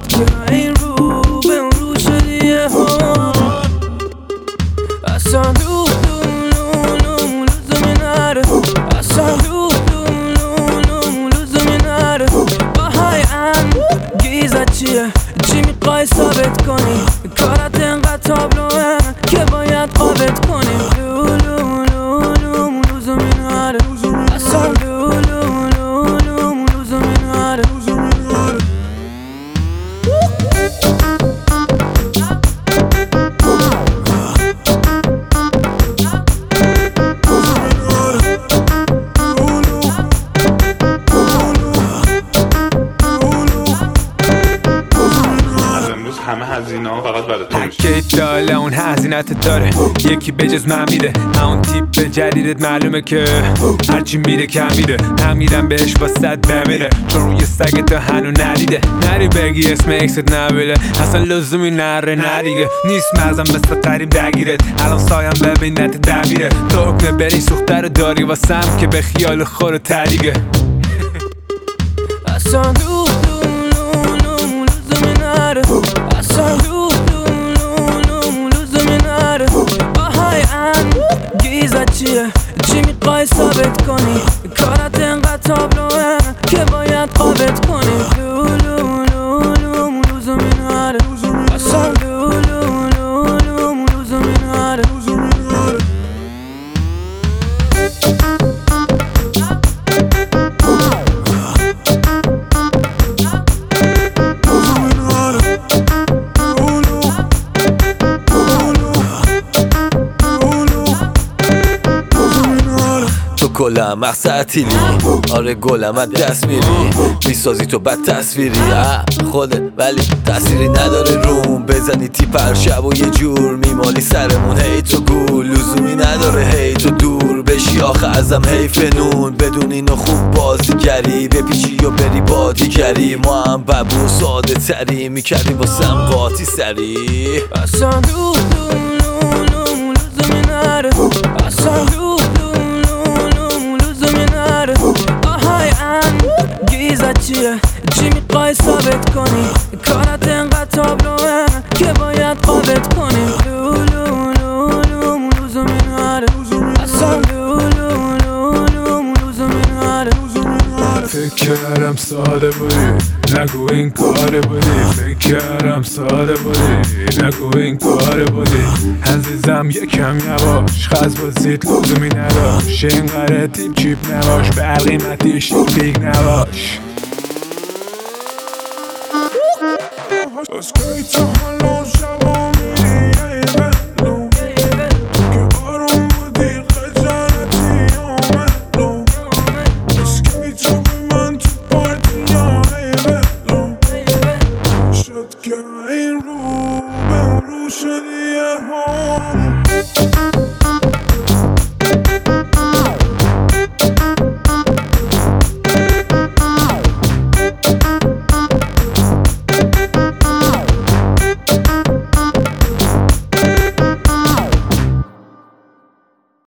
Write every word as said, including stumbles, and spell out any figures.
شد که این رو به اون رو شدیه ها اصلا دو دو لزومی نره اصلا دو دو لزومی نره باهای انگیزت چیه؟ چی میخوای ثابت کنی؟ کارت انقدر تابلوه که باید قابت کنی لولو لولو لزومی نره اصلا لولو لولو لزومی نره همه هزینه ها فقط برای تو میشه. پکیج داله اون هزینت داره یکی بجز من میده همون تیپ جدیدت معلومه که هرچی میره کم میره هم میرم بهش با صد بمیره چون روی سگت هنو ندیده نری بگی اسم اکست نبیله اصلا لزومی نره ندیگه نیست مزم مثل قریب درگیرت الان سایم ببینت دبیره تو حکمه بری سوخته رو داری واسم که به خیال خور تریگه اصلا دو دو لزومی نره اصلا دو دو لزومی نره باهای انگیزت چیه؟ چی میخوای ثابت کنی؟ کارت انقدر تابلوه که باید قابت کنی لولو لولو لزومی نره اصلا لولو لولو لزومی نره تو کلم مقصد تیلی آره گلم از دست میری میسازی تو بد تصویری خوده ولی تأثیری نداره روم بزنی تیپ هر شب و یه جور میمالی سرمون هی تو گول لزومی نداره هی تو دور بشی آخه ازم هی فنون بدون اینو خوب بازیگری بپیچی و بری بادیگری ما هم ببو ساده تری میکردی واسم قاطی سری اصلا دو دو لزومی نره اصلا دو باهای انگیزت چیه؟ چی میخوای ثابت کنی؟ کارت انقدر تابلوه که باید قابت کنی لولو لولو لزومی نره اصلا لولو لولو لزومی نره فکر کردم ساده بودی نگو این کار بودی فکر کردم ساده بودی نگو این کار بودی عزیزم یکم یواش خز بازید لزومی نداشت اینقدر تیپ چیپ نباش بر قیمتیش پیک نباش از کی تا حالا شبا